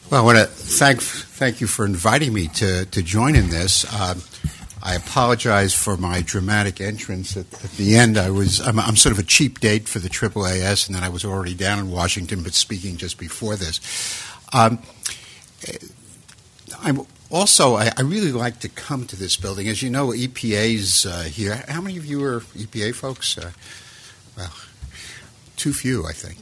Well, I want to thank you for inviting me to join in this. I apologize for my dramatic entrance at the end. I'm sort of a cheap date for the AAAS, and then I was already down in Washington, but speaking just before this. I really like to come to this building. As you know, EPA's here. How many of you are EPA folks? Well, too few, I think.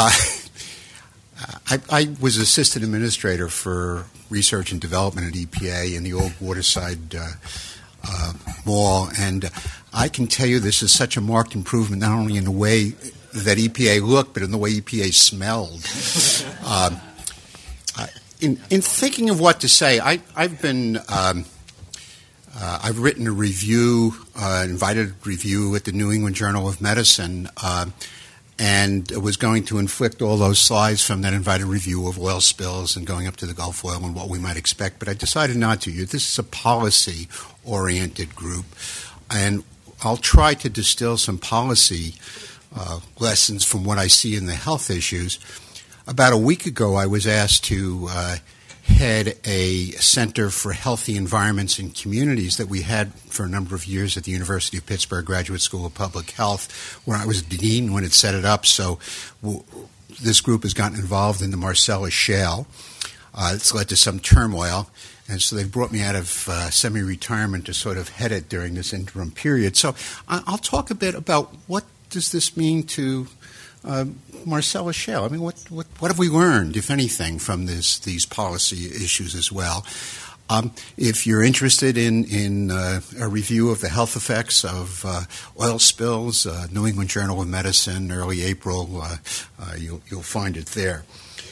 I was assistant administrator for research and development at EPA in the old Waterside Mall, and I can tell you this is such a marked improvement, not only in the way that EPA looked, but in the way EPA smelled. In thinking of what to say, I've written a review, invited review at the New England Journal of Medicine, and was going to inflict all those slides from that invited review of oil spills and going up to the Gulf oil and what we might expect, but I decided not to. This is a policy-oriented group, and I'll try to distill some policy lessons from what I see in the health issues. About a week ago, I was asked to head a Center for Healthy Environments and Communities that we had for a number of years at the University of Pittsburgh Graduate School of Public Health, where I was dean when it set it up. So this group has gotten involved in the Marcellus Shale. It's led to some turmoil, and so they've brought me out of semi-retirement to sort of head it during this interim period. So I'll talk a bit about what does this mean to Marcellus Shale. I mean, what have we learned, if anything, from these policy issues as well? If you're interested in a review of the health effects of oil spills, New England Journal of Medicine, early April, you'll find it there.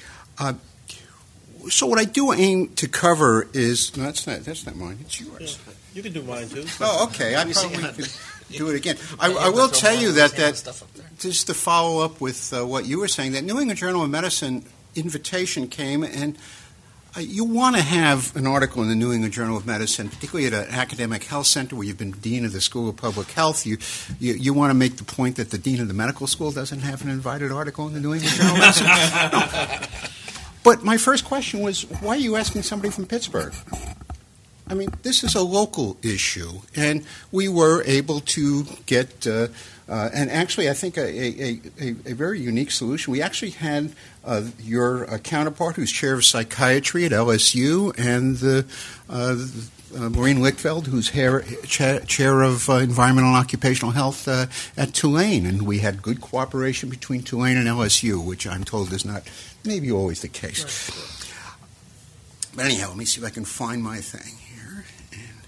So what I do aim to cover is that's not mine. It's yours. Yeah, you can do mine too. Oh, okay. I probably could do it again. I will tell you that just to follow up with what you were saying, that New England Journal of Medicine invitation came, and you want to have an article in the New England Journal of Medicine, particularly at an academic health center where you've been dean of the School of Public Health. You want to make the point that the dean of the medical school doesn't have an invited article in the New England Journal of Medicine. No. But my first question was, why are you asking somebody from Pittsburgh? I mean, this is a local issue, and we were able to get, and actually I think a very unique solution. We actually had your counterpart, who's chair of psychiatry at LSU, and Maureen Lichtfeld, who's chair of environmental and occupational health at Tulane, and we had good cooperation between Tulane and LSU, which I'm told is not maybe always the case. Right. But anyhow, let me see if I can find my thing here and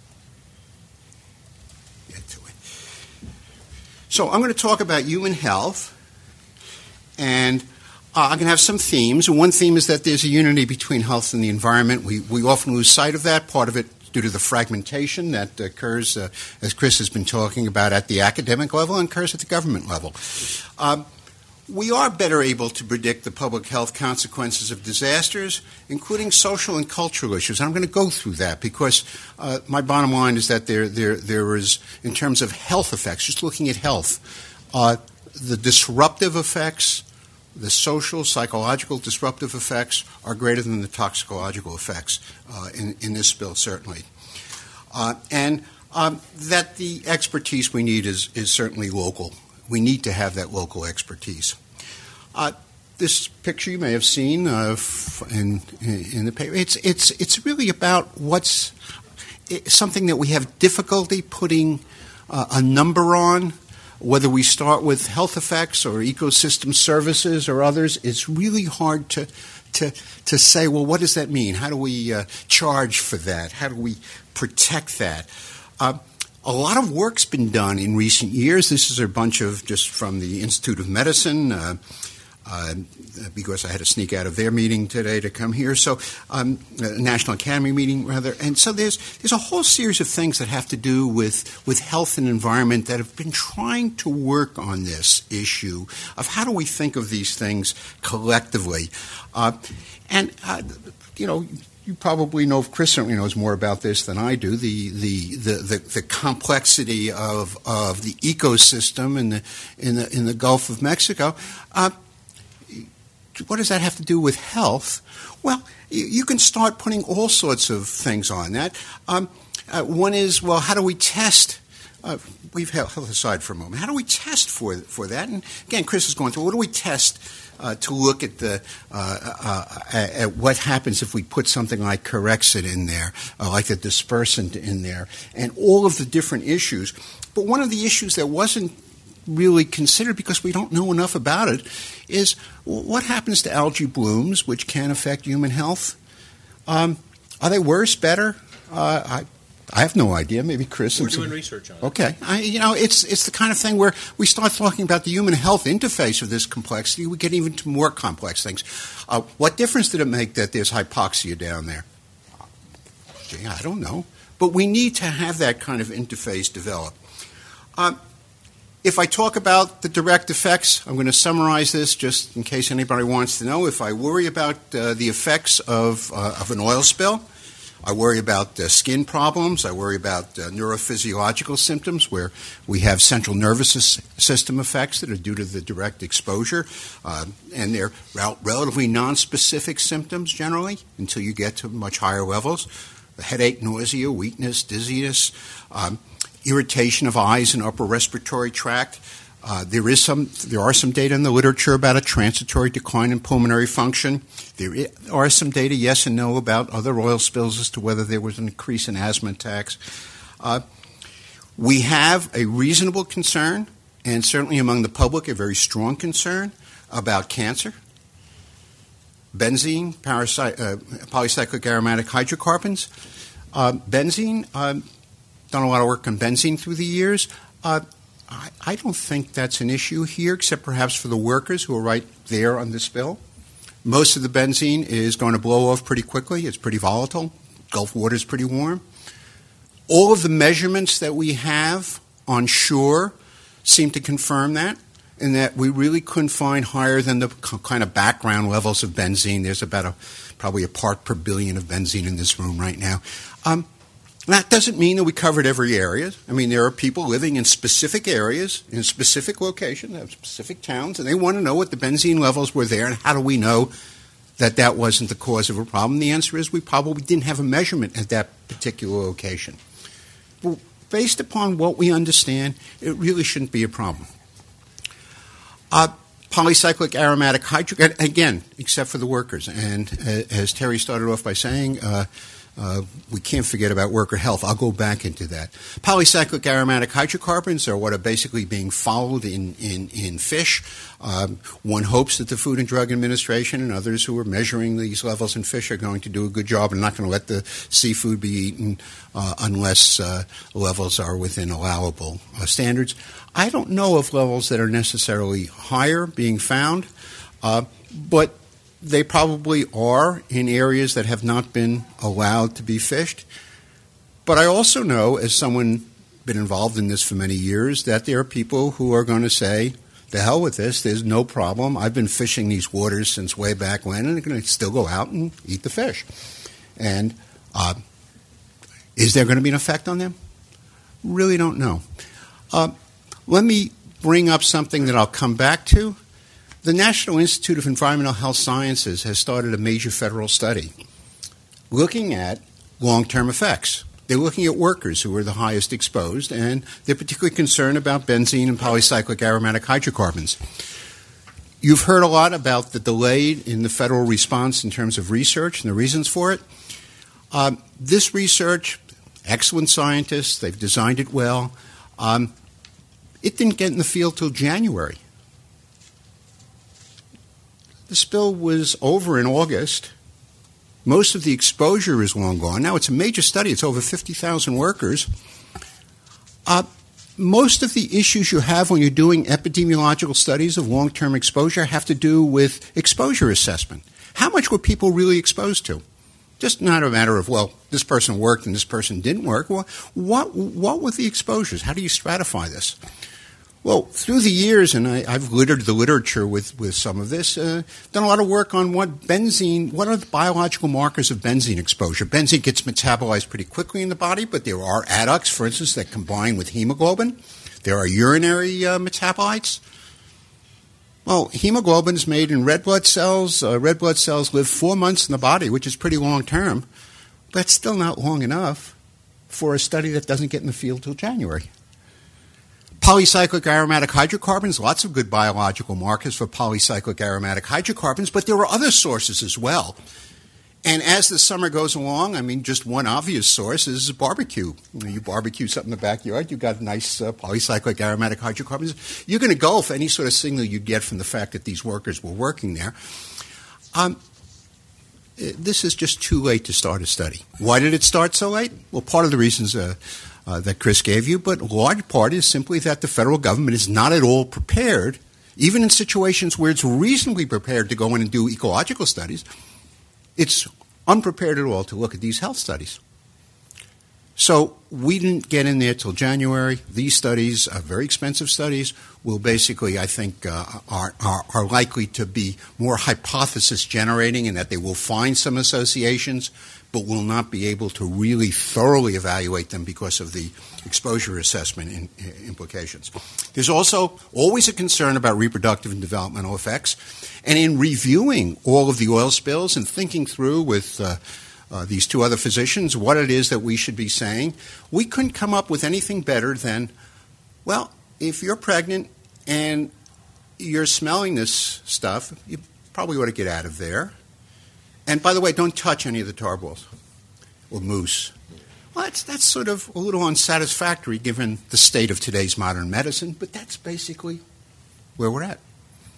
get to it. So I'm going to talk about human health, and I'm going to have some themes. One theme is that there's a unity between health and the environment. We often lose sight of that, part of it due to the fragmentation that occurs, as Chris has been talking about, at the academic level and occurs at the government level. We are better able to predict the public health consequences of disasters, including social and cultural issues. And I'm going to go through that because my bottom line is that there is, in terms of health effects, just looking at health, the disruptive effects, the social, psychological disruptive effects are greater than the toxicological effects in this bill, certainly. And that the expertise we need is certainly local. We need to have that local expertise. This picture you may have seen in the paper. It's really about something that we have difficulty putting a number on. Whether we start with health effects or ecosystem services or others, it's really hard to say, well, what does that mean? How do we charge for that? How do we protect that? A lot of work's been done in recent years. This is a bunch of just from the Institute of Medicine, because I had to sneak out of their meeting today to come here. So, National Academy meeting, rather. And so there's a whole series of things that have to do with health and environment that have been trying to work on this issue of how do we think of these things collectively. You probably know, Chris certainly knows more about this than I do, the complexity of the ecosystem in the Gulf of Mexico. what does that have to do with health? Well, you can start putting all sorts of things on that. One is, well, how do we test? We've held aside for a moment. How do we test for that? And again, Chris is going through. What do we test to look at at what happens if we put something like Corexit in there, like the dispersant in there, and all of the different issues. But one of the issues that wasn't really considered because we don't know enough about it is what happens to algae blooms, which can affect human health. Are they worse, better? I have no idea. Maybe Chris. We're doing research on it. Okay. It's the kind of thing where we start talking about the human health interface of this complexity, we get even to more complex things. What difference did it make that there's hypoxia down there? Gee, I don't know. But we need to have that kind of interface develop. If I talk about the direct effects, I'm going to summarize this just in case anybody wants to know. If I worry about the effects of an oil spill, I worry about skin problems. I worry about neurophysiological symptoms where we have central nervous system effects that are due to the direct exposure. And they're relatively nonspecific symptoms generally until you get to much higher levels. Headache, nausea, weakness, dizziness, irritation of eyes and upper respiratory tract. There are some data in the literature about a transitory decline in pulmonary function. There are some data, yes and no, about other oil spills as to whether there was an increase in asthma attacks. We have a reasonable concern, and certainly among the public, a very strong concern about cancer. Benzene, polycyclic aromatic hydrocarbons. Benzene, done a lot of work on benzene through the years. I don't think that's an issue here, except perhaps for the workers who are right there on the spill. Most of the benzene is going to blow off pretty quickly. It's pretty volatile. Gulf water is pretty warm. All of the measurements that we have on shore seem to confirm that, and that we really couldn't find higher than the kind of background levels of benzene. There's about probably a part per billion of benzene in this room right now. That doesn't mean that we covered every area. I mean, there are people living in specific areas, in specific locations, specific towns, and they want to know what the benzene levels were there, and how do we know that that wasn't the cause of a problem? The answer is we probably didn't have a measurement at that particular location. Well, based upon what we understand, it really shouldn't be a problem. Polycyclic aromatic hydrocarbon, again, except for the workers. And as Terry started off by saying, we can't forget about worker health. I'll go back into that. Polycyclic aromatic hydrocarbons are what are basically being followed in fish. One hopes that the Food and Drug Administration and others who are measuring these levels in fish are going to do a good job and not going to let the seafood be eaten unless levels are within allowable standards. I don't know of levels that are necessarily higher being found, but they probably are in areas that have not been allowed to be fished. But I also know, as someone been involved in this for many years, that there are people who are going to say, the hell with this, there's no problem. I've been fishing these waters since way back when, and they're going to still go out and eat the fish. And is there going to be an effect on them? Really don't know. Let me bring up something that I'll come back to. The National Institute of Environmental Health Sciences has started a major federal study looking at long-term effects. They're looking at workers who are the highest exposed, and they're particularly concerned about benzene and polycyclic aromatic hydrocarbons. You've heard a lot about the delay in the federal response in terms of research and the reasons for it. This research, excellent scientists, they've designed it well. It didn't get in the field till January. The spill was over in August. Most of the exposure is long gone. Now, it's a major study. It's over 50,000 workers. Most of the issues you have when you're doing epidemiological studies of long-term exposure have to do with exposure assessment. How much were people really exposed to? Just not a matter of, well, this person worked and this person didn't work. Well, what were the exposures? How do you stratify this? Well, through the years, and I've littered the literature with some of this, done a lot of work on what are the biological markers of benzene exposure. Benzene gets metabolized pretty quickly in the body, but there are adducts, for instance, that combine with hemoglobin. There are urinary metabolites. Well, hemoglobin is made in red blood cells. Red blood cells live 4 months in the body, which is pretty long term, but it's still not long enough for a study that doesn't get in the field till January. Polycyclic aromatic hydrocarbons, lots of good biological markers for polycyclic aromatic hydrocarbons, but there are other sources as well. And as the summer goes along, I mean, just one obvious source is barbecue. You barbecue something in the backyard, you've got nice polycyclic aromatic hydrocarbons. You're going to gulf any sort of signal you get from the fact that these workers were working there. This is just too late to start a study. Why did it start so late? Well, part of the reasons that Chris gave you, but a large part is simply that the federal government is not at all prepared, even in situations where it's reasonably prepared to go in and do ecological studies. It's unprepared at all to look at these health studies. So we didn't get in there till January. These studies, very expensive studies, will basically, I think, are likely to be more hypothesis generating in that they will find some associations, but will not be able to really thoroughly evaluate them because of the exposure assessment implications. There's also always a concern about reproductive and developmental effects. And in reviewing all of the oil spills and thinking through with these two other physicians what it is that we should be saying, we couldn't come up with anything better than, well, if you're pregnant and you're smelling this stuff, you probably ought to get out of there. And by the way, don't touch any of the tar balls or moose. Well, that's sort of a little unsatisfactory given the state of today's modern medicine, but that's basically where we're at.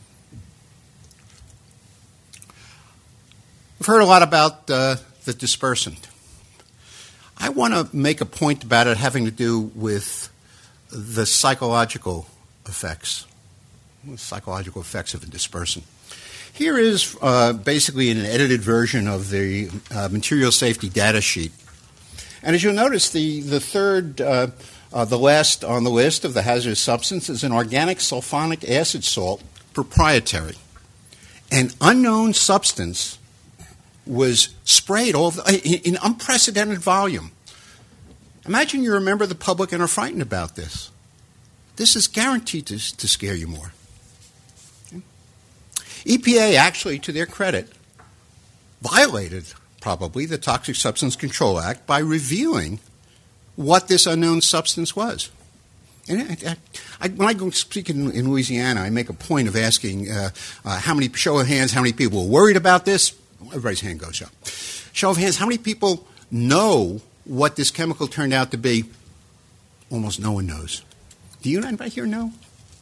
We've heard a lot about the dispersant. I want to make a point about it having to do with the psychological effects of a dispersant. Here is basically an edited version of the material safety data sheet. And as you'll notice, the third, the last on the list of the hazardous substance is an organic sulfonic acid salt, proprietary. An unknown substance was sprayed in unprecedented volume. Imagine you're a member of the public and are frightened about this. This is guaranteed to scare you more. Okay? EPA actually, to their credit, violated probably the Toxic Substance Control Act by revealing what this unknown substance was. And when I go speak in Louisiana, I make a point of asking show of hands, how many people are worried about this? Everybody's hand goes up. Show of hands, how many people know what this chemical turned out to be? Almost no one knows. Do you, anybody here know?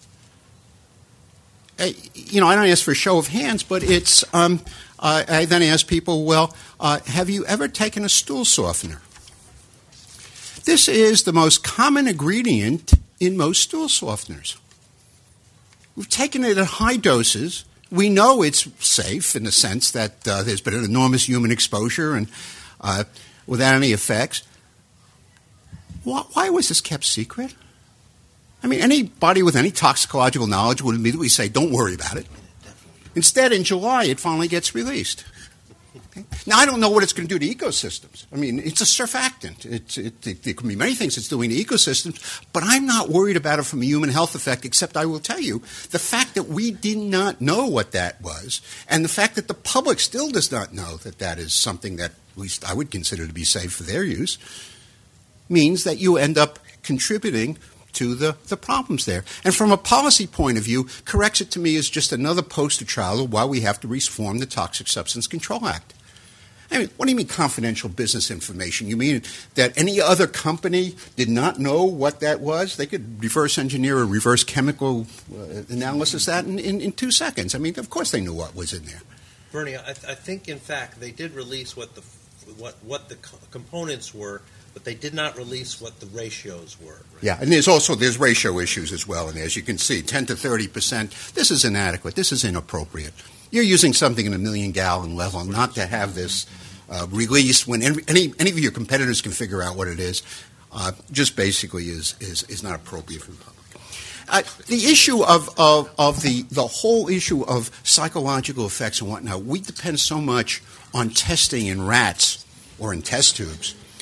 I don't ask for a show of hands, but it's, I then ask people, well, have you ever taken a stool softener? This is the most common ingredient in most stool softeners. We've taken it at high doses. We know it's safe in the sense that there's been an enormous human exposure and without any effects. Why was this kept secret? I mean, anybody with any toxicological knowledge would immediately say, don't worry about it. Instead, in July, it finally gets released. Okay? Now, I don't know what it's going to do to ecosystems. I mean, it's a surfactant. There can be many things it's doing to ecosystems, but I'm not worried about it from a human health effect, except I will tell you, the fact that we did not know what that was, and the fact that the public still does not know that that is something that at least I would consider to be safe for their use, means that you end up contributing to the problems there. And from a policy point of view, Corexit to me is just another poster child of why we have to reform the Toxic Substance Control Act. I mean, what do you mean confidential business information? You mean that any other company did not know what that was? They could reverse engineer or reverse chemical analysis that in 2 seconds. I mean, of course they knew what was in there. Bernie, I think, in fact, they did release what the components were, but they did not release what the ratios were. Right? Yeah, and there's ratio issues as well. And as you can see, 10 to 30%, this is inadequate. This is inappropriate. You're using something in a million-gallon level, not to have this released when any of your competitors can figure out what it is. Just basically is not appropriate for the public. The issue of the whole issue of psychological effects and whatnot, we depend so much on testing in rats or in test tubes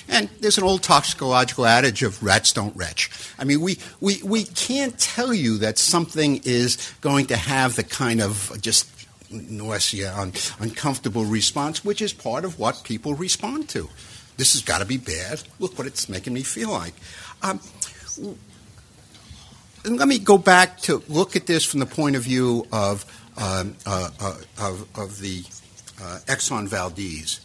And there's an old toxicological adage of rats don't retch. I mean, we can't tell you that something is going to have the kind of just nausea, uncomfortable response, which is part of what people respond to. This has got to be bad. Look what it's making me feel like. Let me go back to look at this from the point of view of the Exxon Valdez.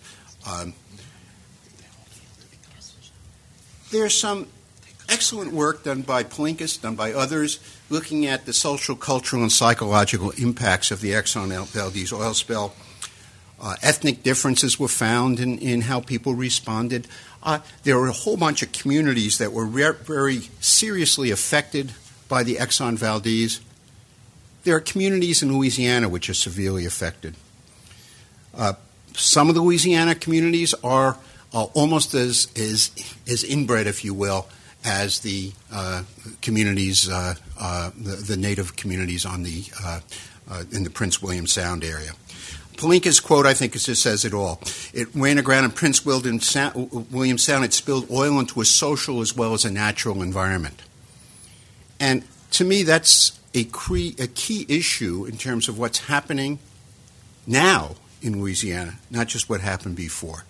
There's some excellent work done by Palinkas, done by others, looking at the social, cultural, and psychological impacts of the Exxon Valdez oil spill. Ethnic differences were found in how people responded. There were a whole bunch of communities that were very seriously affected by the Exxon Valdez. There are communities in Louisiana which are severely affected. Some of the Louisiana communities are almost as inbred, if you will, as the communities, the native communities on in the Prince William Sound area. Palinka's quote, I think, just says it all. It ran aground in Prince William Sound. It spilled oil into a social as well as a natural environment. And to me, that's a key issue in terms of what's happening now in Louisiana, not just what happened before.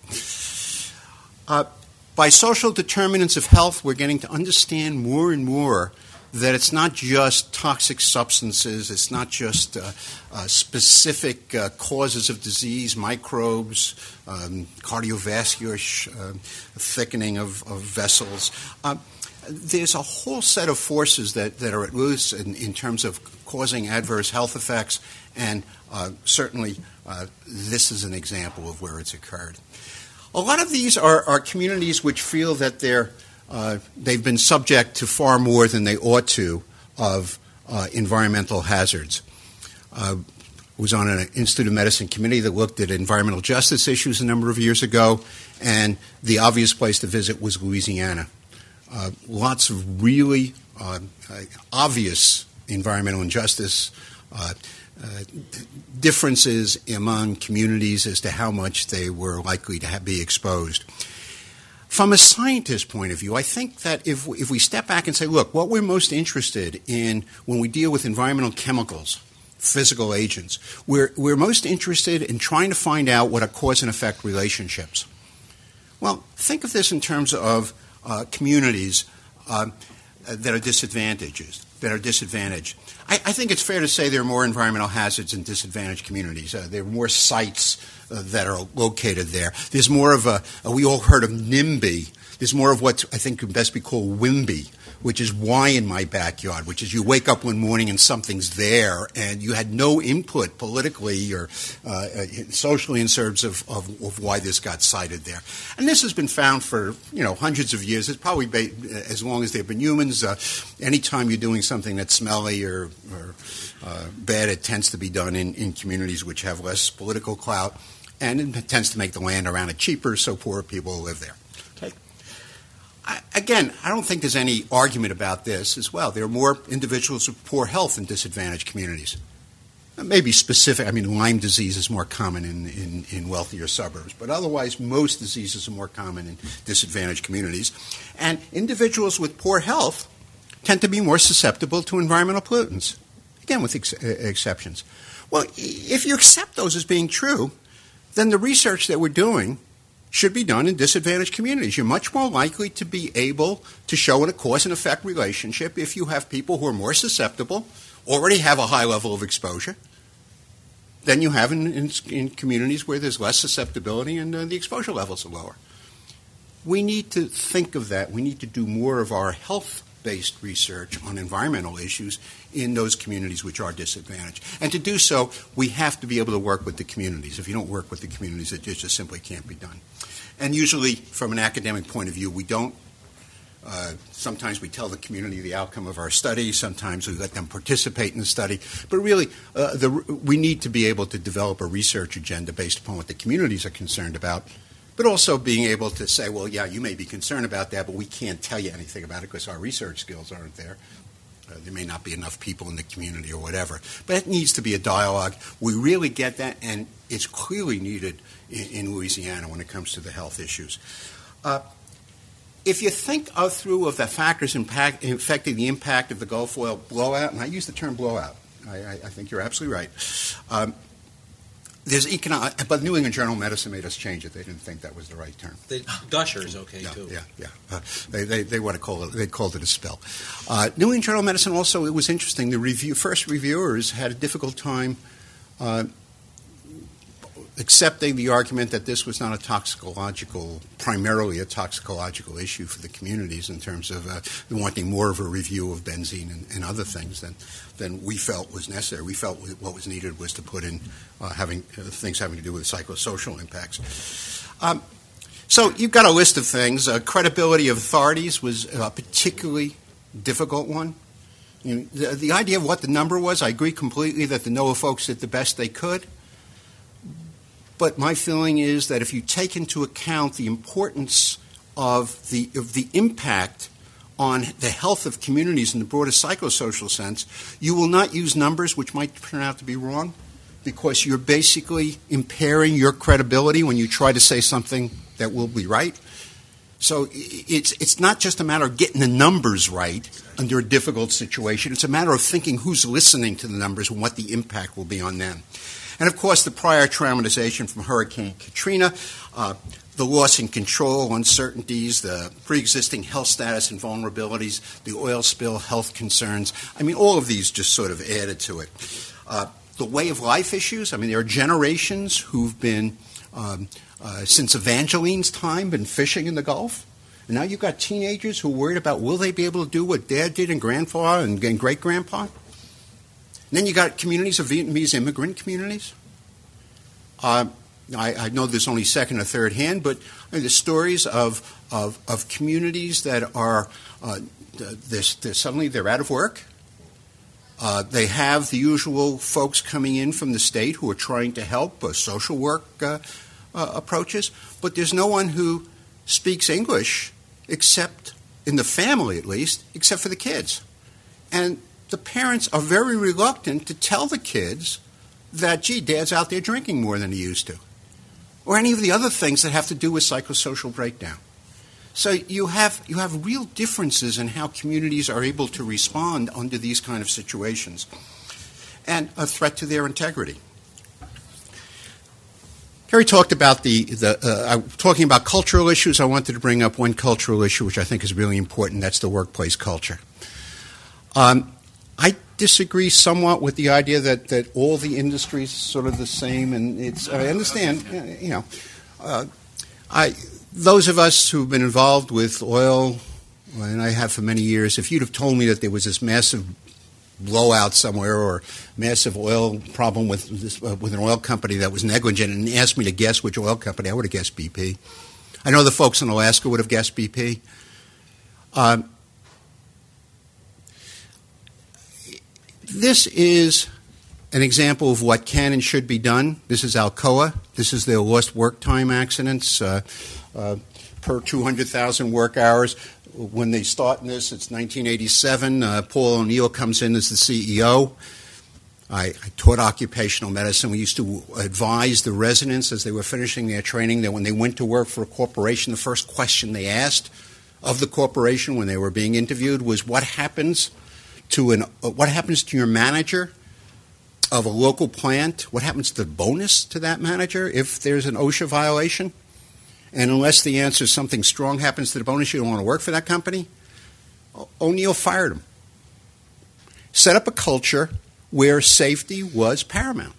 By social determinants of health, we're getting to understand more and more that it's not just toxic substances, it's not just specific causes of disease, microbes, cardiovascular thickening of vessels. There's a whole set of forces that are at loose in terms of causing adverse health effects, and certainly this is an example of where it's occurred. A lot of these are communities which feel that they've been subject to far more than they ought to of environmental hazards. I was on an Institute of Medicine committee that looked at environmental justice issues a number of years ago, and the obvious place to visit was Louisiana. Lots of really obvious environmental injustice, differences among communities as to how much they were likely to be exposed. From a scientist's point of view, I think that if we step back and say, look, what we're most interested in when we deal with environmental chemicals, physical agents, we're most interested in trying to find out what are cause and effect relationships. Well, think of this in terms of communities that are disadvantaged. I think it's fair to say there are more environmental hazards in disadvantaged communities. There are more sites that are located there. There's more of we all heard of NIMBY. There's more of what I think could best be called WIMBY, which is why in my backyard, which is you wake up one morning and something's there and you had no input politically or socially in terms of why this got cited there. And this has been found for hundreds of years. It's probably as long as there have been humans. Anytime you're doing something that's smelly or bad, it tends to be done in communities which have less political clout, and it tends to make the land around it cheaper so poor people live there. Again, I don't think there's any argument about this as well. There are more individuals with poor health in disadvantaged communities. Maybe specific, Lyme disease is more common in wealthier suburbs, but otherwise most diseases are more common in disadvantaged communities. And individuals with poor health tend to be more susceptible to environmental pollutants, again with exceptions. Well, if you accept those as being true, then the research that we're doing should be done in disadvantaged communities. You're much more likely to be able to show a cause and effect relationship if you have people who are more susceptible, already have a high level of exposure, than you have in communities where there's less susceptibility and the exposure levels are lower. We need to think of that. We need to do more of our health-based research on environmental issues in those communities which are disadvantaged. And to do so, we have to be able to work with the communities. If you don't work with the communities, it just simply can't be done. And usually, from an academic point of view, we don't. Sometimes we tell the community the outcome of our study. Sometimes we let them participate in the study. But really, we need to be able to develop a research agenda based upon what the communities are concerned about, but also being able to say, well, yeah, you may be concerned about that, but we can't tell you anything about it because our research skills aren't there. There may not be enough people in the community or whatever. But it needs to be a dialogue. We really get that, and it's clearly needed in Louisiana when it comes to the health issues. if you think through the factors affecting the impact of the Gulf oil blowout, and I use the term blowout, I think you're absolutely right. There's economic, but New England Journal of Medicine made us change it. They didn't think that was the right term. The gusher is okay too. Yeah. They want to call it. They called it a spill. New England Journal of Medicine also. It was interesting. The first reviewers had a difficult time accepting the argument that this was not primarily a toxicological issue for the communities in terms of wanting more of a review of benzene and other things than we felt was necessary. We felt what was needed was to put in things having to do with psychosocial impacts. So you've got a list of things. Credibility of authorities was a particularly difficult one. The idea of what the number was, I agree completely that the NOAA folks did the best they could. But my feeling is that if you take into account the importance of the impact on the health of communities in the broadest psychosocial sense, you will not use numbers which might turn out to be wrong, because you're basically impairing your credibility when you try to say something that will be right. So it's not just a matter of getting the numbers right under a difficult situation. It's a matter of thinking who's listening to the numbers and what the impact will be on them. And, of course, the prior traumatization from Hurricane Katrina, the loss in control, uncertainties, the pre-existing health status and vulnerabilities, the oil spill, health concerns. I mean, all of these just sort of added to it. The way of life issues. I mean, there are generations who've been, since Evangeline's time, been fishing in the Gulf. And now you've got teenagers who are worried about will they be able to do what Dad did and Grandpa and great-grandpa? And then you got communities of Vietnamese immigrant communities. I know there's only second or third hand, but the stories of communities that are suddenly they're out of work. They have the usual folks coming in from the state who are trying to help, social work approaches, but there's no one who speaks English except, in the family at least, except for the kids. And the parents are very reluctant to tell the kids that, gee, Dad's out there drinking more than he used to, or any of the other things that have to do with psychosocial breakdown. So you have real differences in how communities are able to respond under these kind of situations, and a threat to their integrity. Gary talked about talking about cultural issues. I wanted to bring up one cultural issue which I think is really important. That's the workplace culture. I disagree somewhat with the idea that all the industries are sort of the same, and I understand, those of us who've been involved with oil, and I have for many years, if you'd have told me that there was this massive blowout somewhere or massive oil problem with an oil company that was negligent and asked me to guess which oil company, I would have guessed BP. I know the folks in Alaska would have guessed BP. This is an example of what can and should be done. This is Alcoa. This is their lost work time accidents per 200,000 work hours. When they start in this, it's 1987. Paul O'Neill comes in as the CEO. I taught occupational medicine. We used to advise the residents as they were finishing their training that when they went to work for a corporation, the first question they asked of the corporation when they were being interviewed was, what happens to your manager of a local plant? What happens to the bonus to that manager if there's an OSHA violation? And unless the answer is something strong happens to the bonus, you don't want to work for that company. O'Neill fired him. Set up a culture where safety was paramount.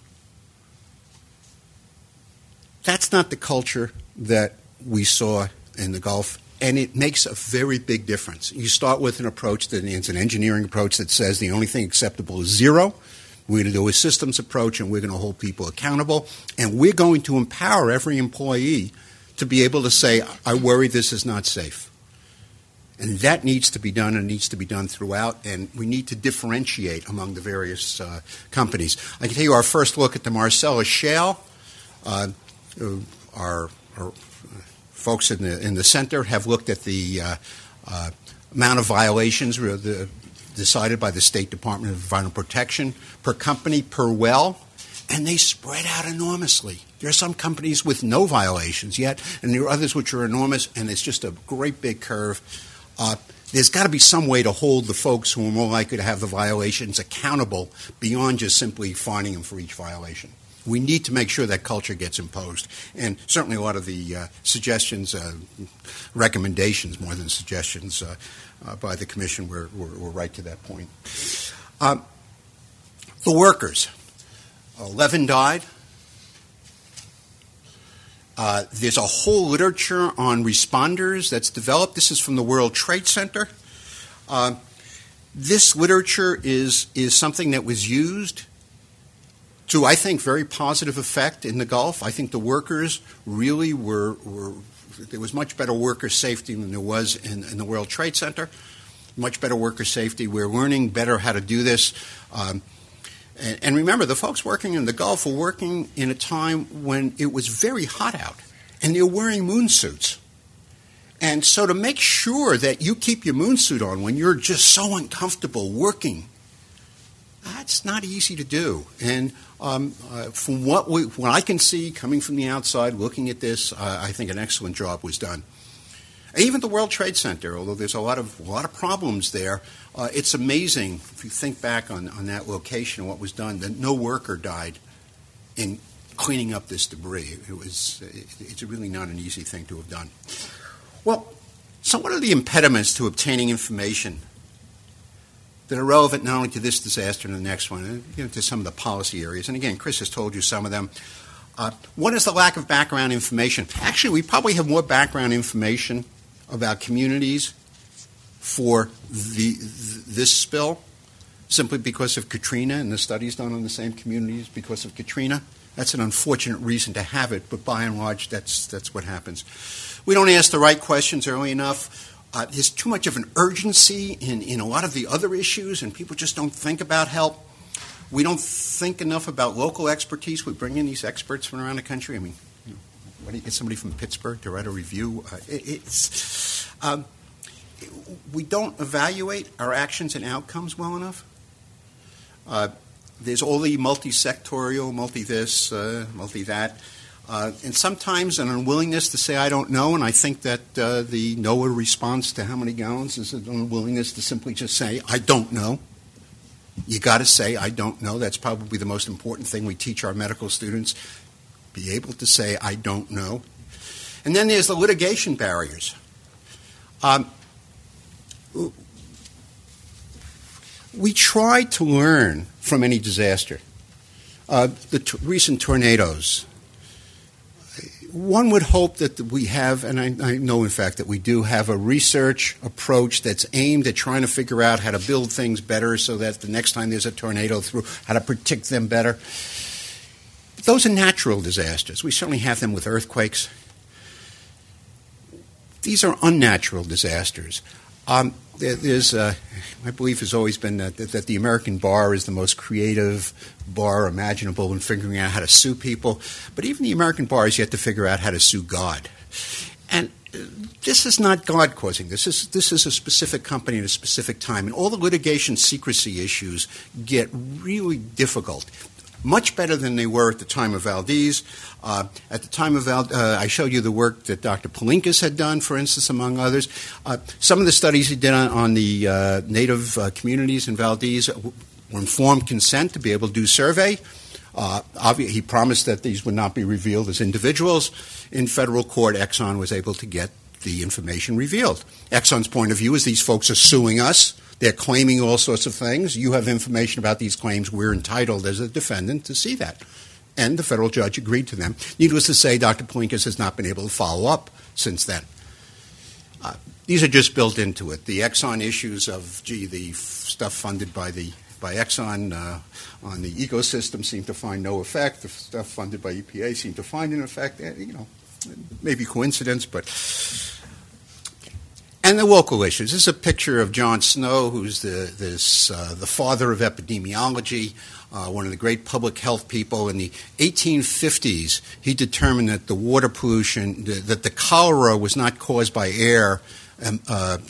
That's not the culture that we saw in the Gulf, and it makes a very big difference. You start with an approach that is an engineering approach that says the only thing acceptable is zero. We're going to do a systems approach, and we're going to hold people accountable, and we're going to empower every employee to be able to say, I worry this is not safe. And that needs to be done, and needs to be done throughout, and we need to differentiate among the various companies. I can tell you our first look at the Marcellus Shale. Our folks in the center have looked at the amount of violations decided by the State Department of Environmental Protection per company, per well. and they spread out enormously. There are some companies with no violations yet, and there are others which are enormous, and it's just a great big curve. There's got to be some way to hold the folks who are more likely to have the violations accountable beyond just simply fining them for each violation. We need to make sure that culture gets imposed. And certainly a lot of the suggestions, recommendations more than suggestions by the Commission were right to that point. The workers. 11 died. There's a whole literature on responders that's developed. This is from the World Trade Center. This literature is something that was used to, I think, very positive effect in the Gulf. I think the workers really were there was much better worker safety than there was in the World Trade Center. Much better worker safety. We're learning better how to do this. And remember, the folks working in the Gulf were working in a time when it was very hot out, and they're wearing moon suits. And so to make sure that you keep your moon suit on when you're just so uncomfortable working, that's not easy to do. And from what I can see coming from the outside, looking at this, I think an excellent job was done. Even the World Trade Center, although there's a lot of problems there, it's amazing if you think back on that location and what was done, that no worker died in cleaning up this debris. It's really not an easy thing to have done. Well, so what are the impediments to obtaining information that are relevant not only to this disaster and the next one, to some of the policy areas? And again, Chris has told you some of them. One is the lack of background information. Actually, we probably have more background information about communities for this spill simply because of Katrina and the studies done on the same communities because of Katrina. That's an unfortunate reason to have it, but by and large, that's what happens. We don't ask the right questions early enough. There's too much of an urgency in a lot of the other issues, and people just don't think about help. We don't think enough about local expertise. We bring in these experts from around the country. I mean, why do you get somebody from Pittsburgh to write a review? We don't evaluate our actions and outcomes well enough. There's all the multi-sectorial, multi-this, multi-that. And sometimes an unwillingness to say, I don't know, and I think that the NOAA response to how many gallons is an unwillingness to simply just say, I don't know. You got to say, I don't know. That's probably the most important thing we teach our medical students, be able to say, I don't know. And then there's the litigation barriers. We try to learn from any disaster. The recent tornadoes. One would hope that we have, and I know in fact that we do have a research approach that's aimed at trying to figure out how to build things better so that the next time there's a tornado through, how to predict them better. But those are natural disasters. We certainly have them with earthquakes. These are unnatural disasters. My belief has always been that the American bar is the most creative bar imaginable in figuring out how to sue people. But even the American bar has yet to figure out how to sue God. And this is not God causing this. This is a specific company at a specific time. And all the litigation secrecy issues get really difficult. Much better than they were at the time of Valdez. At the time of I showed you the work that Dr. Palinkas had done, for instance, among others. Some of the studies he did on the native communities in Valdez were informed consent to be able to do survey. He promised that these would not be revealed as individuals. In federal court, Exxon was able to get the information revealed. Exxon's point of view is these folks are suing us. They're claiming all sorts of things. You have information about these claims. We're entitled as a defendant to see that. And the federal judge agreed to them. Needless to say, Dr. Palinkas has not been able to follow up since then. These are just built into it. The Exxon issues of, the stuff funded by Exxon on the ecosystem seemed to find no effect. The stuff funded by EPA seemed to find an effect. Maybe coincidence, but... And the local issues. This is a picture of John Snow, who's the father of epidemiology, one of the great public health people. In the 1850s, he determined that the water pollution, that the cholera was not caused by air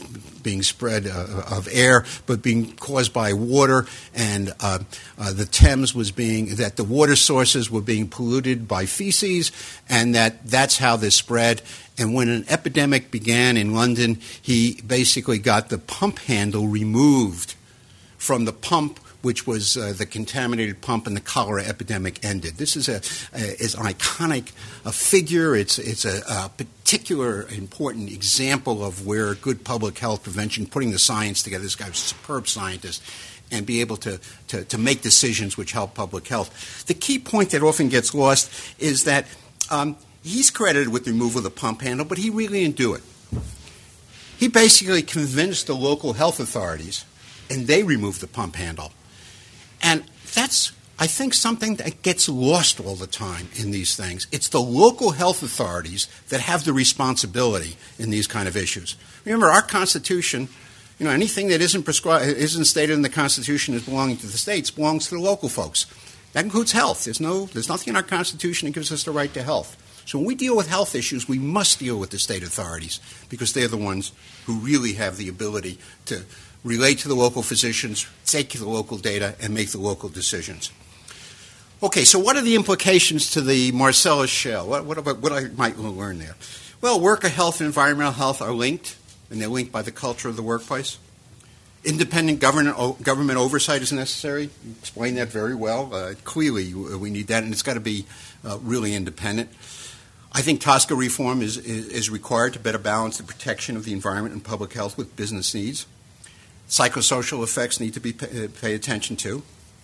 being spread of air, but being caused by water, and the Thames was that the water sources were being polluted by feces, and that's how this spread. And when an epidemic began in London, he basically got the pump handle removed from the pump, which was the contaminated pump, and the cholera epidemic ended. This is an iconic figure. It's a particular important example of where good public health prevention, putting the science together. This guy was a superb scientist, and be able to make decisions which help public health. The key point that often gets lost is that he's credited with the removal of the pump handle, but he really didn't do it. He basically convinced the local health authorities, and they removed the pump handle. And that's, I think, something that gets lost all the time in these things. It's the local health authorities that have the responsibility in these kind of issues. Remember, our Constitution, anything that isn't stated in the Constitution as belonging to the states belongs to the local folks. That includes health. There's nothing in our Constitution that gives us the right to health. So when we deal with health issues, we must deal with the state authorities because they're the ones who really have the ability to relate to the local physicians, take the local data, and make the local decisions. Okay, so what are the implications to the Marcellus Shale? What I might learn there? Well, worker health and environmental health are linked, and they're linked by the culture of the workplace. Independent government oversight is necessary. You explained that very well. Clearly, we need that, and it's got to be really independent. I think TSCA reform is required to better balance the protection of the environment and public health with business needs. Psychosocial effects need to be paid attention to.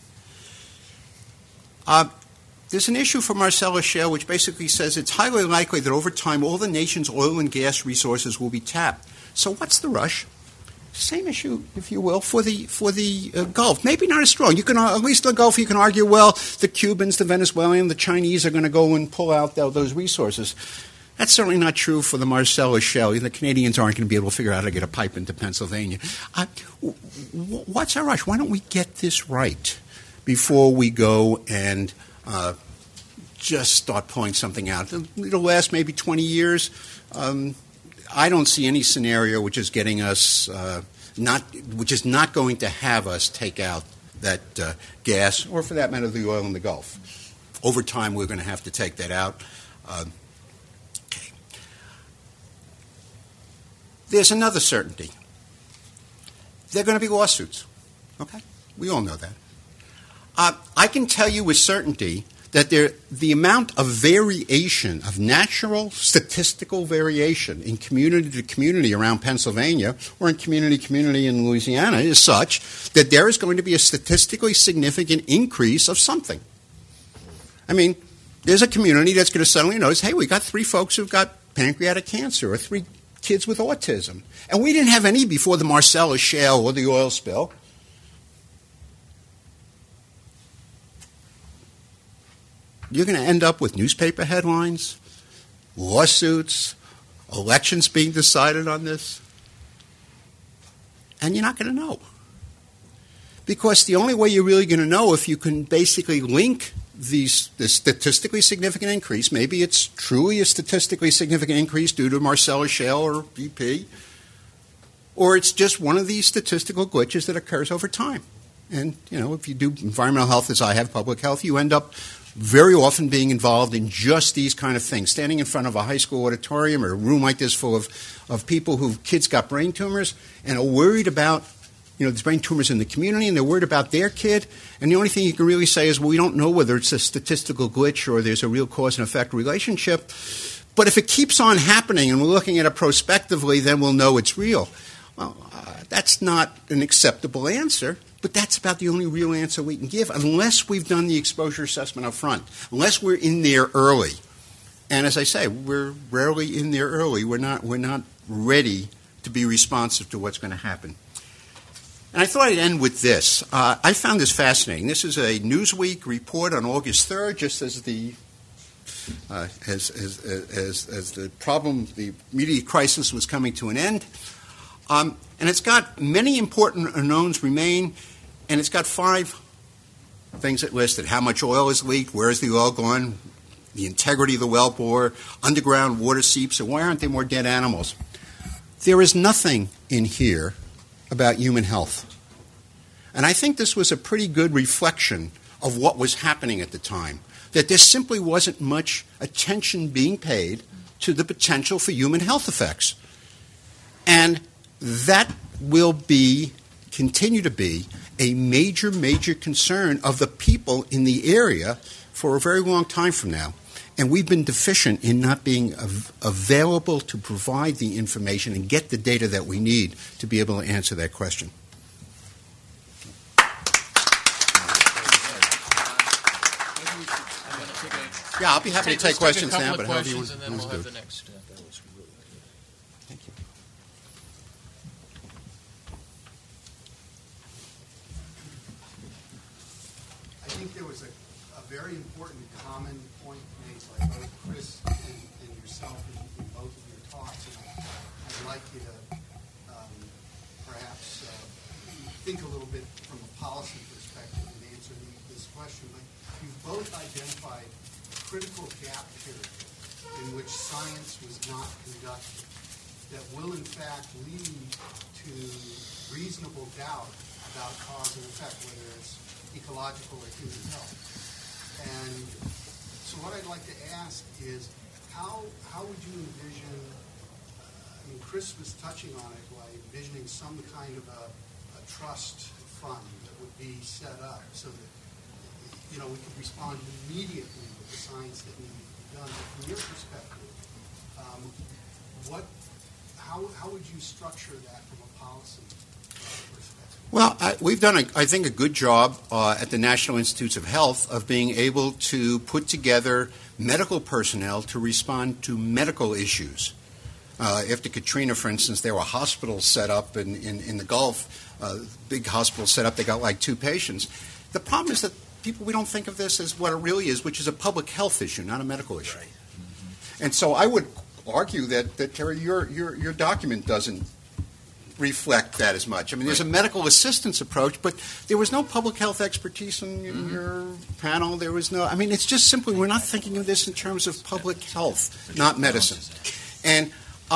There's an issue for Marcellus Shale which basically says it's highly likely that over time all the nation's oil and gas resources will be tapped. So what's the rush? Same issue, if you will, for the Gulf. Maybe not as strong. You can, at least in the Gulf, you can argue, well, the Cubans, the Venezuelans, the Chinese are going to go and pull out those resources. That's certainly not true for the Marcellus Shale. The Canadians aren't going to be able to figure out how to get a pipe into Pennsylvania. What's our rush? Why don't we get this right before we go and just start pulling something out? It'll last maybe 20 years. I don't see any scenario which is getting us which is not going to have us take out that gas, or for that matter, the oil in the Gulf. Over time, we're going to have to take that out. Okay. There's another certainty. There are going to be lawsuits. Okay, we all know that. I can tell you with certainty that the amount of variation, of natural statistical variation in community to community around Pennsylvania or in community to community in Louisiana is such that there is going to be a statistically significant increase of something. I mean, there's a community that's going to suddenly notice, hey, we got 3 folks who've got pancreatic cancer or 3 kids with autism. And we didn't have any before the Marcellus Shale or the oil spill. You're going to end up with newspaper headlines, lawsuits, elections being decided on this. And you're not going to know. Because the only way you're really going to know if you can basically link this statistically significant increase, maybe it's truly a statistically significant increase due to Marcellus Shale or BP, or it's just one of these statistical glitches that occurs over time. And, if you do environmental health as I have, public health, you end up very often being involved in just these kind of things, standing in front of a high school auditorium or a room like this full of people whose kids got brain tumors and are worried about, there's brain tumors in the community and they're worried about their kid. And the only thing you can really say is, well, we don't know whether it's a statistical glitch or there's a real cause and effect relationship. But if it keeps on happening and we're looking at it prospectively, then we'll know it's real. Well, that's not an acceptable answer. But that's about the only real answer we can give unless we've done the exposure assessment up front, unless we're in there early. And as I say, we're rarely in there early. We're not ready to be responsive to what's going to happen. And I thought I'd end with this. I found this fascinating. This is a Newsweek report on August 3rd, just as the immediate crisis was coming to an end. And it's got many important unknowns remain, and it's got 5 things it listed. How much oil is leaked, where is the oil gone, the integrity of the well bore, underground water seeps, and why aren't there more dead animals? there is nothing in here about human health. And I think this was a pretty good reflection of what was happening at the time, that there simply wasn't much attention being paid to the potential for human health effects. And that will continue to be a major, major concern of the people in the area for a very long time from now. And we've been deficient in not being available to provide the information and get the data that we need to be able to answer that question. Yeah, I'll be happy to take questions now, but however you want to do it. And then we'll have the next. Thank you. I think there was a very important common point made by both Chris and yourself in both of your talks, and I'd like you to perhaps think a little bit from a policy perspective and answer this question. Like, you've both identified critical gap period in which science was not conducted that will in fact lead to reasonable doubt about cause and effect, whether it's ecological or human health. And so what I'd like to ask is how would you envision, Chris was touching on it by envisioning some kind of a trust fund that would be set up so that we could respond immediately with the science that needed to be done. But from your perspective, how would you structure that from a policy perspective? Well, we've done, I think, a good job at the National Institutes of Health of being able to put together medical personnel to respond to medical issues. After Katrina, for instance, there were hospitals set up in the Gulf, big hospitals set up. They got like 2 patients. The problem is that we don't think of this as what it really is, which is a public health issue, not a medical issue. Right. Mm-hmm. And so I would argue that Terry, your document doesn't reflect that as much. I mean, there's a medical assistance approach, but there was no public health expertise in your panel. There was no. I mean, it's just simply we're not thinking of this in terms of public health, not medicine. And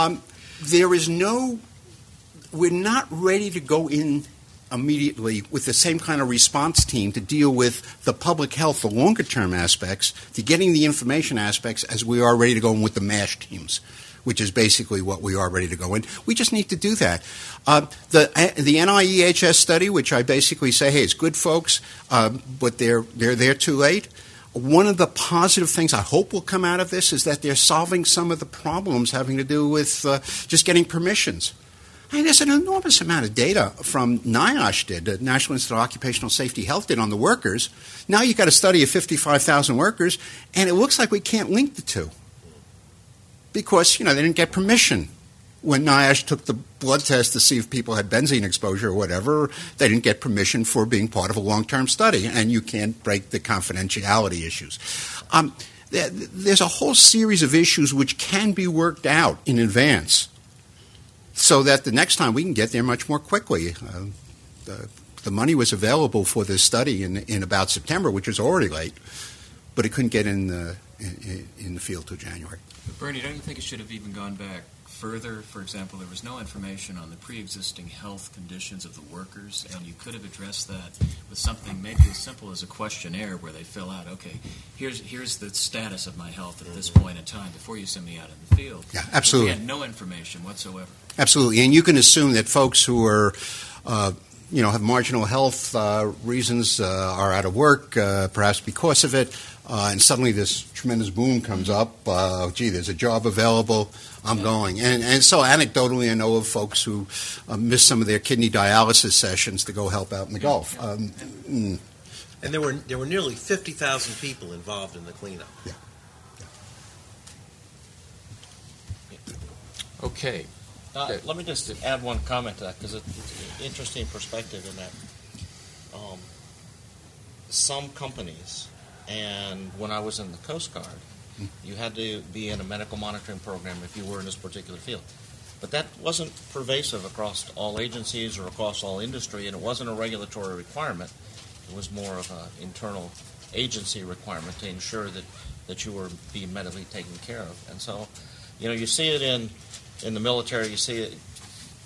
we're not ready to go in immediately with the same kind of response team to deal with the public health, the longer-term aspects, to getting the information aspects as we are ready to go in with the MASH teams, which is basically what we are ready to go in. We just need to do that. The NIEHS study, which I basically say, hey, it's good, folks, but they're there too late. One of the positive things I hope will come out of this is that they're solving some of the problems having to do with just getting permissions. I mean, there's an enormous amount of data from NIOSH the National Institute of Occupational Safety Health did on the workers. Now you've got a study of 55,000 workers, and it looks like we can't link the two because, they didn't get permission. When NIOSH took the blood test to see if people had benzene exposure or whatever, they didn't get permission for being part of a long-term study, and you can't break the confidentiality issues. There's a whole series of issues which can be worked out in advance so that the next time we can get there much more quickly. The money was available for this study in about September, which was already late, but it couldn't get in the field till January. But Bernie, don't you think it should have even gone back further? For example, there was no information on the pre-existing health conditions of the workers, and you could have addressed that with something maybe as simple as a questionnaire where they fill out, okay, here's the status of my health at this point in time before you send me out in the field. Yeah, absolutely. We had no information whatsoever. Absolutely, and you can assume that folks who are have marginal health reasons, are out of work, perhaps because of it, and suddenly this tremendous boom comes up. There's a job available. I'm going. And so anecdotally, I know of folks who miss some of their kidney dialysis sessions to go help out in the Gulf. And there were nearly 50,000 people involved in the cleanup. Yeah. Okay. Let me just add one comment to that because it's an interesting perspective in that some companies, and when I was in the Coast Guard, you had to be in a medical monitoring program if you were in this particular field. But that wasn't pervasive across all agencies or across all industry, and it wasn't a regulatory requirement. It was more of an internal agency requirement to ensure that you were being medically taken care of. And so, you see it in the military, you see it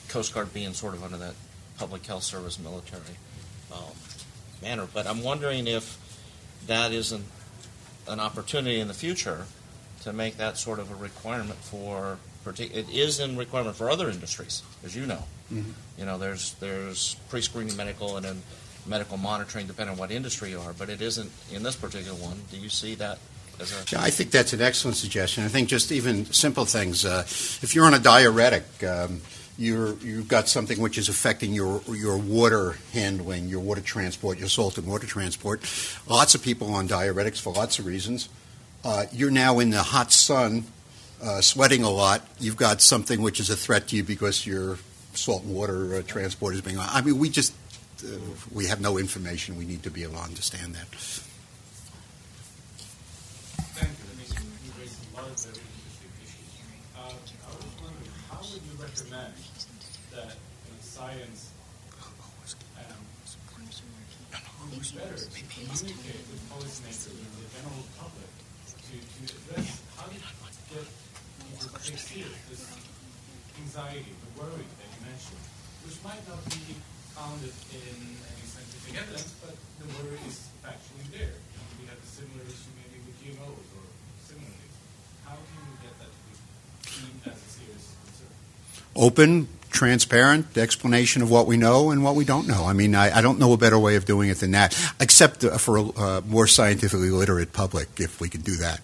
Coast Guard being sort of under that public health service military manner. But I'm wondering if that isn't an opportunity in the future to make that sort of a requirement for. It is in requirement for other industries, as you know. Mm-hmm. You know, there's pre-screening medical and then medical monitoring, depending on what industry you are. But it isn't in this particular one. Do you see that as a? Yeah, I think that's an excellent suggestion. I think just even simple things. If you're on a diuretic, you've got something which is affecting your water handling, your water transport, your salt and water transport. Lots of people on diuretics for lots of reasons. You're now in the hot sun, sweating a lot. You've got something which is a threat to you because your salt and water transport is being on. I mean, we have no information. We need to be able to understand that. Thank you. You raised a lot of very interesting issues. I was wondering, how would you recommend that science do better to communicate with policymakers and the general public to address how to get people to take serious this anxiety, the worry that you mentioned, which might not be founded in any scientific evidence, but the worry is factually there. We have a similar issue maybe with GMOs or similar things. How can we get that to be seen as a serious concern? Open, transparent explanation of what we know and what we don't know. I mean, I don't know a better way of doing it than that, except for a more scientifically literate public, if we could do that.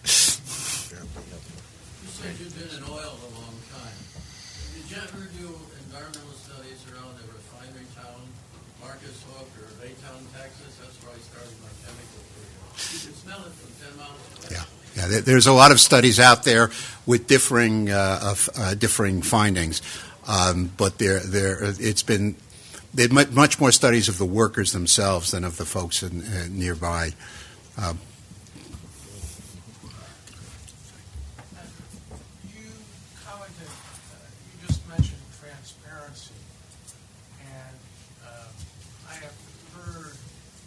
You said you've been in oil a long time. Did you ever do environmental studies around a refinery town, Marcus Hook or Baytown, Texas? That's where I started my chemical career. You could smell it from 10 miles away. Yeah, there's a lot of studies out there with differing findings, but there's much more studies of the workers themselves than of the folks nearby. You commented, you just mentioned transparency, and I have heard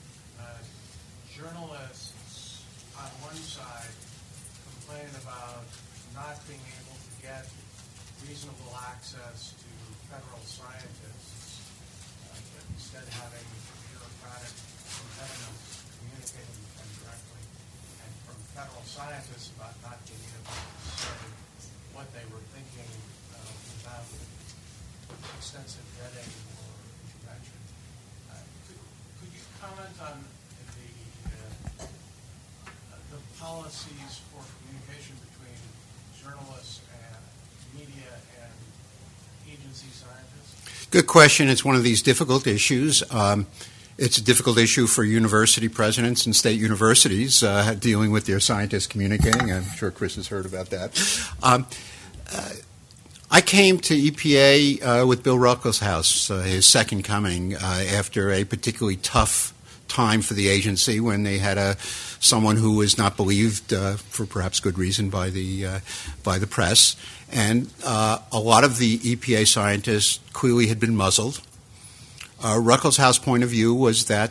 journalists on one side complain about not being able to get reasonable access to federal scientists, but instead having bureaucratic impediments communicating with them directly, and from federal scientists about not being able to say what they were thinking without extensive vetting or intervention. Could you comment on the policies for communication between journalists and media and agency scientists? Good question. It's one of these difficult issues. It's a difficult issue for university presidents and state universities dealing with their scientists communicating. I'm sure Chris has heard about that. I came to EPA with Bill Ruckelshaus, his second coming, after a particularly tough time for the agency when they had someone who was not believed, for perhaps good reason, by the press. And a lot of the EPA scientists clearly had been muzzled. Ruckelshaus' point of view was that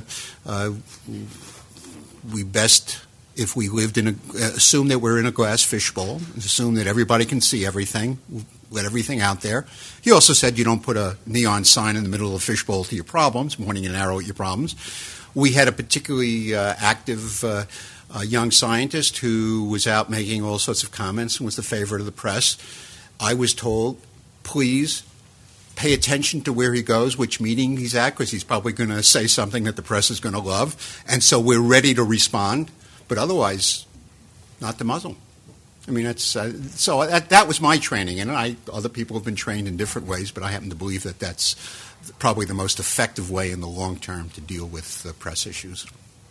we best, if we lived assume that we're in a glass fishbowl, assume that everybody can see everything, let everything out there. He also said you don't put a neon sign in the middle of a fishbowl to your problems, pointing an arrow at your problems. We had a particularly active young scientist who was out making all sorts of comments and was the favorite of the press. I was told, please pay attention to where he goes, which meeting he's at, because he's probably going to say something that the press is going to love. And so we're ready to respond, but otherwise, not to muzzle. I mean, that was my training, and other people have been trained in different ways, but I happen to believe that that's probably the most effective way in the long term to deal with press issues.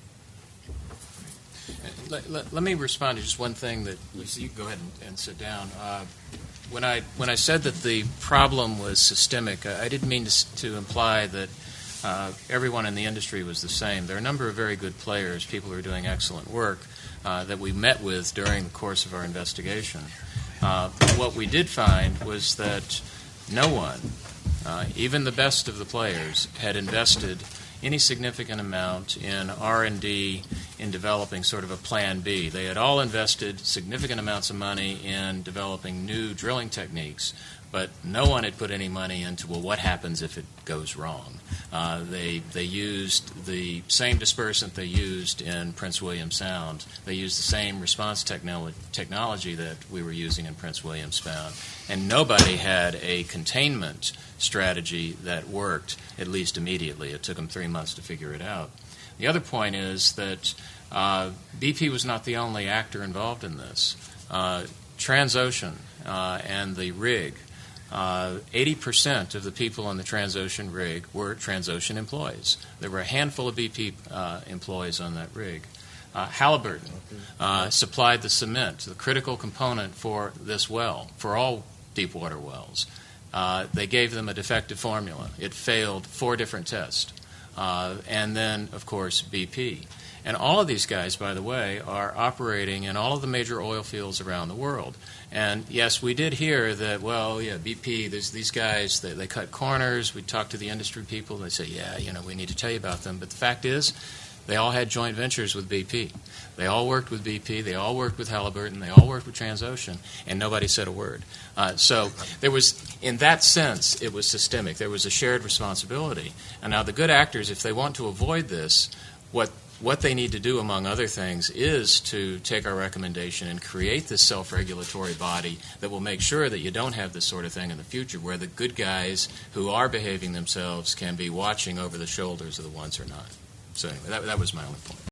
Let me respond to just one thing that you go ahead and sit down. When I said that the problem was systemic, I didn't mean to imply that everyone in the industry was the same. There are a number of very good players, people who are doing excellent work, that we met with during the course of our investigation. What we did find was that no one, even the best of the players, had invested any significant amount in R&D in developing sort of a plan B. They had all invested significant amounts of money in developing new drilling techniques, but no one had put any money into, well, what happens if it goes wrong? They used the same dispersant they used in Prince William Sound. They used the same response technology that we were using in Prince William Sound. And nobody had a containment strategy that worked, at least immediately. It took them 3 months to figure it out. The other point is that BP was not the only actor involved in this. Transocean and the rig, 80% of the people on the Transocean rig were Transocean employees. There were a handful of BP employees on that rig. Halliburton supplied the cement, the critical component for this well, for all deepwater wells. They gave them a defective formula. It failed 4 different tests. And then, of course, BP. And all of these guys, by the way, are operating in all of the major oil fields around the world. And yes, we did hear that, well, yeah, BP, there's these guys, they cut corners. We talked to the industry people. They say, yeah, we need to tell you about them. But the fact is, they all had joint ventures with BP. They all worked with BP. They all worked with Halliburton. They all worked with Transocean. And nobody said a word. So there was, in that sense, it was systemic. There was a shared responsibility. And now the good actors, if they want to avoid this, what they need to do, among other things, is to take our recommendation and create this self-regulatory body that will make sure that you don't have this sort of thing in the future, where the good guys who are behaving themselves can be watching over the shoulders of the ones who are not. So anyway, that was my only point.